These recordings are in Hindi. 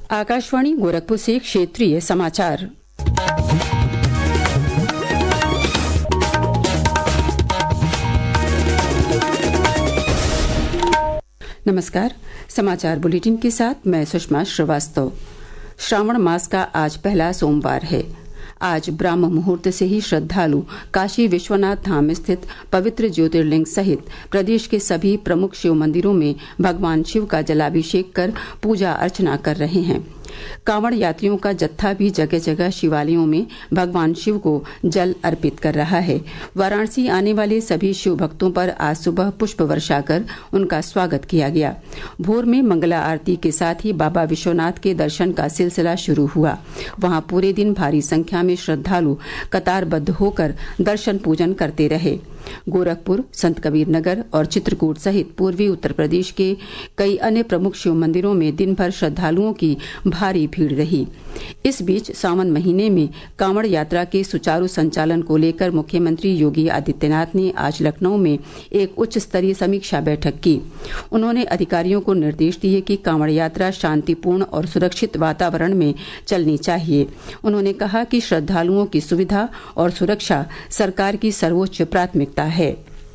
आकाशवाणी गोरखपुर से क्षेत्रीय समाचार। नमस्कार। समाचार बुलेटिन के साथ मैं सुषमा श्रीवास्तव। श्रावण मास का आज पहला सोमवार है। आज ब्राह्म मुहूर्त से ही श्रद्धालु काशी विश्वनाथ धाम स्थित पवित्र ज्योतिर्लिंग सहित प्रदेश के सभी प्रमुख शिव मंदिरों में भगवान शिव का जलाभिषेक कर पूजा अर्चना कर रहे हैं। कांवड़ यात्रियों का जत्था भी जगह जगह शिवालयों में भगवान शिव को जल अर्पित कर रहा है। वाराणसी आने वाले सभी शिव भक्तों पर आज सुबह पुष्प वर्षा कर उनका स्वागत किया गया। भोर में मंगला आरती के साथ ही बाबा विश्वनाथ के दर्शन का सिलसिला शुरू हुआ। वहां पूरे दिन भारी संख्या में श्रद्धालु कतारबद्ध होकर दर्शन पूजन करते रहे। गोरखपुर, संत कबीर नगर और चित्रकूट सहित पूर्वी उत्तर प्रदेश के कई अन्य प्रमुख शिव मंदिरों में दिन भर श्रद्धालुओं की भारी भीड़ रही। इस बीच सावन महीने में कांवड़ यात्रा के सुचारू संचालन को लेकर मुख्यमंत्री योगी आदित्यनाथ ने आज लखनऊ में एक उच्च स्तरीय समीक्षा बैठक की। उन्होंने अधिकारियों को निर्देश दिए कि कांवड़ यात्रा शांतिपूर्ण और सुरक्षित वातावरण में चलनी चाहिए। उन्होंने कहा कि श्रद्धालुओं की सुविधा और सुरक्षा सरकार की सर्वोच्च प्राथमिकता है।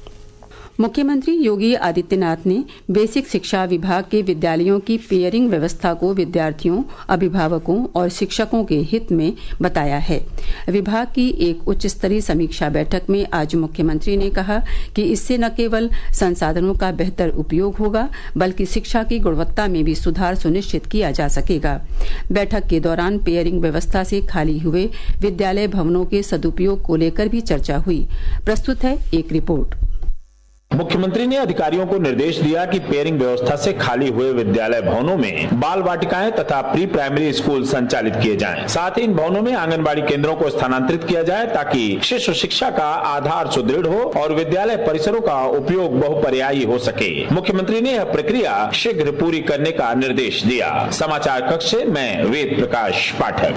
मुख्यमंत्री योगी आदित्यनाथ ने बेसिक शिक्षा विभाग के विद्यालयों की पेयरिंग व्यवस्था को विद्यार्थियों, अभिभावकों और शिक्षकों के हित में बताया है। विभाग की एक उच्च स्तरीय समीक्षा बैठक में आज मुख्यमंत्री ने कहा कि इससे न केवल संसाधनों का बेहतर उपयोग होगा बल्कि शिक्षा की गुणवत्ता में भी सुधार सुनिश्चित किया जा सकेगा। बैठक के दौरान पेयरिंग व्यवस्था से खाली हुए विद्यालय भवनों के सदुपयोग को लेकर भी चर्चा हुई। प्रस्तुत है एक रिपोर्ट। मुख्यमंत्री ने अधिकारियों को निर्देश दिया कि पेयरिंग व्यवस्था से खाली हुए विद्यालय भवनों में बाल वाटिकाएं तथा प्री प्राइमरी स्कूल संचालित किए जाएं। साथ ही इन भवनों में आंगनबाड़ी केंद्रों को स्थानांतरित किया जाए ताकि शिशु शिक्षा का आधार सुदृढ़ हो और विद्यालय परिसरों का उपयोग बहुपर्यायी हो सके। मुख्यमंत्री ने यह प्रक्रिया शीघ्र पूरी करने का निर्देश दिया। समाचार कक्ष से मैं वेद प्रकाश पाठक।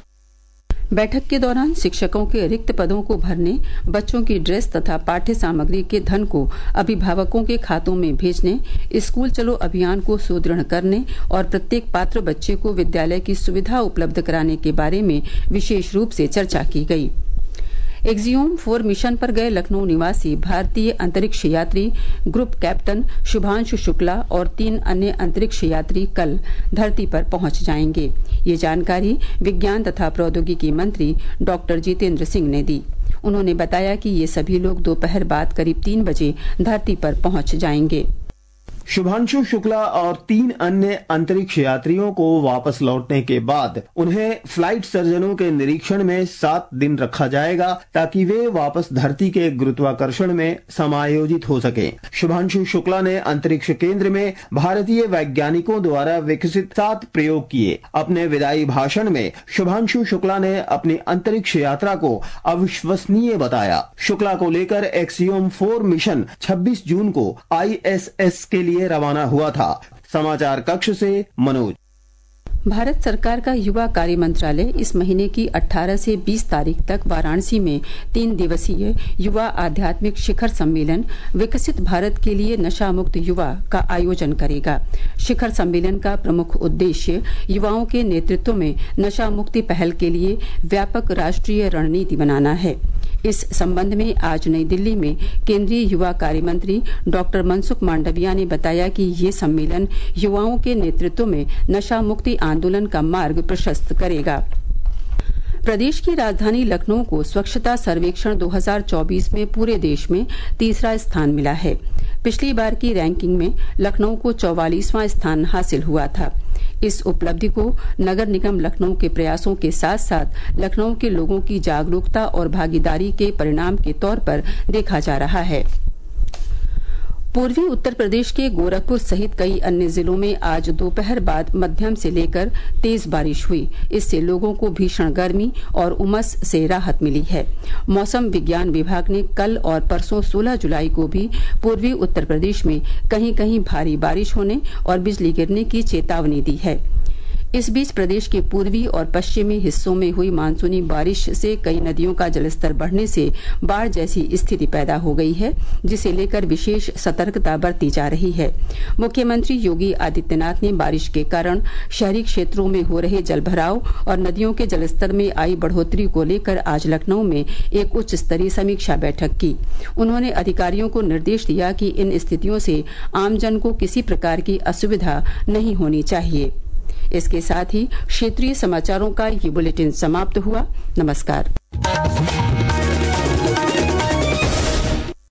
बैठक के दौरान शिक्षकों के रिक्त पदों को भरने, बच्चों की ड्रेस तथा पाठ्य सामग्री के धन को अभिभावकों के खातों में भेजने, स्कूल चलो अभियान को सुदृढ़ करने और प्रत्येक पात्र बच्चे को विद्यालय की सुविधा उपलब्ध कराने के बारे में विशेष रूप से चर्चा की गई। एक्जियोम 4 मिशन पर गए लखनऊ निवासी भारतीय अंतरिक्ष यात्री ग्रुप कैप्टन शुभांशु शुक्ला और 3 अन्य अंतरिक्ष यात्री कल धरती पर पहुंच जाएंगे। ये जानकारी विज्ञान तथा प्रौद्योगिकी मंत्री डॉक्टर जितेंद्र सिंह ने दी। उन्होंने बताया कि ये सभी लोग दोपहर बाद करीब 3 बजे धरती पर पहुंच जाएंगे। शुभांशु शुक्ला और 3 अन्य अंतरिक्ष यात्रियों को वापस लौटने के बाद उन्हें फ्लाइट सर्जनों के निरीक्षण में 7 दिन रखा जाएगा ताकि वे वापस धरती के गुरुत्वाकर्षण में समायोजित हो सके। शुभांशु शुक्ला ने अंतरिक्ष केंद्र में भारतीय वैज्ञानिकों द्वारा विकसित 7 प्रयोग किए। अपने विदाई भाषण में शुभांशु शुक्ला ने अपनी अंतरिक्ष यात्रा को अविश्वसनीय बताया। शुक्ला को लेकर एक्सियोम 4 मिशन 26 जून को ISS के लिए रवाना हुआ था। समाचार कक्ष से मनोज। भारत सरकार का युवा कार्य मंत्रालय इस महीने की 18 से 20 तारीख तक वाराणसी में 3 दिवसीय युवा आध्यात्मिक शिखर सम्मेलन विकसित भारत के लिए नशा मुक्त युवा का आयोजन करेगा। शिखर सम्मेलन का प्रमुख उद्देश्य युवाओं के नेतृत्व में नशा मुक्ति पहल के लिए व्यापक राष्ट्रीय रणनीति बनाना है। इस संबंध में आज नई दिल्ली में केंद्रीय युवा कार्य मंत्री डॉक्टर मनसुख मांडविया ने बताया कि ये सम्मेलन युवाओं के नेतृत्व में नशा मुक्ति आंदोलन का मार्ग प्रशस्त करेगा। प्रदेश की राजधानी लखनऊ को स्वच्छता सर्वेक्षण 2024 में पूरे देश में 3रा स्थान मिला है। पिछली बार की रैंकिंग में लखनऊ को 44वां स्थान हासिल हुआ था। इस उपलब्धि को नगर निगम लखनऊ के प्रयासों के साथ साथ लखनऊ के लोगों की जागरूकता और भागीदारी के परिणाम के तौर पर देखा जा रहा है। पूर्वी उत्तर प्रदेश के गोरखपुर सहित कई अन्य जिलों में आज दोपहर बाद मध्यम से लेकर तेज बारिश हुई। इससे लोगों को भीषण गर्मी और उमस से राहत मिली है। मौसम विज्ञान विभाग ने कल और परसों 16 जुलाई को भी पूर्वी उत्तर प्रदेश में कहीं कहीं भारी बारिश होने और बिजली गिरने की चेतावनी दी है। इस बीच प्रदेश के पूर्वी और पश्चिमी हिस्सों में हुई मानसूनी बारिश से कई नदियों का जलस्तर बढ़ने से बाढ़ जैसी स्थिति पैदा हो गई है, जिसे लेकर विशेष सतर्कता बरती जा रही है। मुख्यमंत्री योगी आदित्यनाथ ने बारिश के कारण शहरी क्षेत्रों में हो रहे जलभराव और नदियों के जलस्तर में आई बढ़ोतरी को लेकर आज लखनऊ में एक उच्च स्तरीय समीक्षा बैठक की। उन्होंने अधिकारियों को निर्देश दिया कि इन स्थितियों से आमजन को किसी प्रकार की असुविधा नहीं होनी चाहिए। इसके साथ ही क्षेत्रीय समाचारों का ये बुलेटिन समाप्त हुआ। नमस्कार।